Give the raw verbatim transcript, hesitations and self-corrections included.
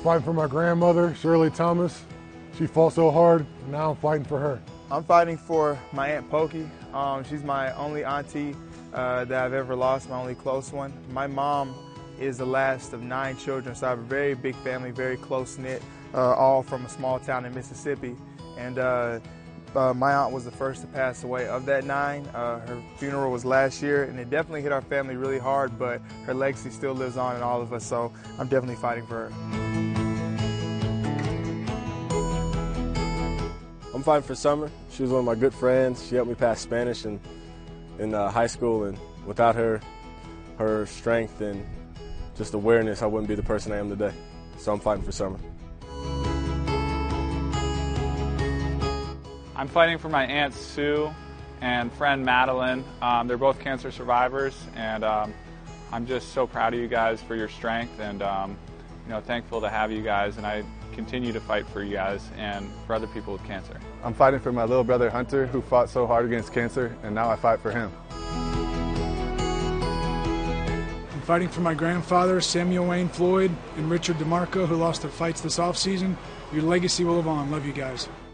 fighting for my grandmother, Shirley Thomas. She fought so hard, and now I'm fighting for her. I'm fighting for my Aunt Pokey. Um, she's my only auntie uh, that I've ever lost, my only close one. My mom is the last of nine children, so I have a very big family, very close-knit, uh, all from a small town in Mississippi. And uh, uh, my aunt was the first to pass away of that nine. Uh, her funeral was last year, and it definitely hit our family really hard, but her legacy still lives on in all of us, so I'm definitely fighting for her. I'm fighting for Summer. She was one of my good friends. She helped me pass Spanish in, in uh, high school, and without her, her strength and just awareness, I wouldn't be the person I am today. So I'm fighting for Summer. I'm fighting for my Aunt Sue and friend Madeline. Um, they're both cancer survivors, and um, I'm just so proud of you guys for your strength, and um, you know, thankful to have you guys, and I continue to fight for you guys and for other people with cancer. I'm fighting for my little brother Hunter, who fought so hard against cancer, and now I fight for him. I'm fighting for my grandfather, Samuel Wayne Floyd, and Richard DeMarco, who lost their fights this offseason. Your legacy will live on. Love you guys.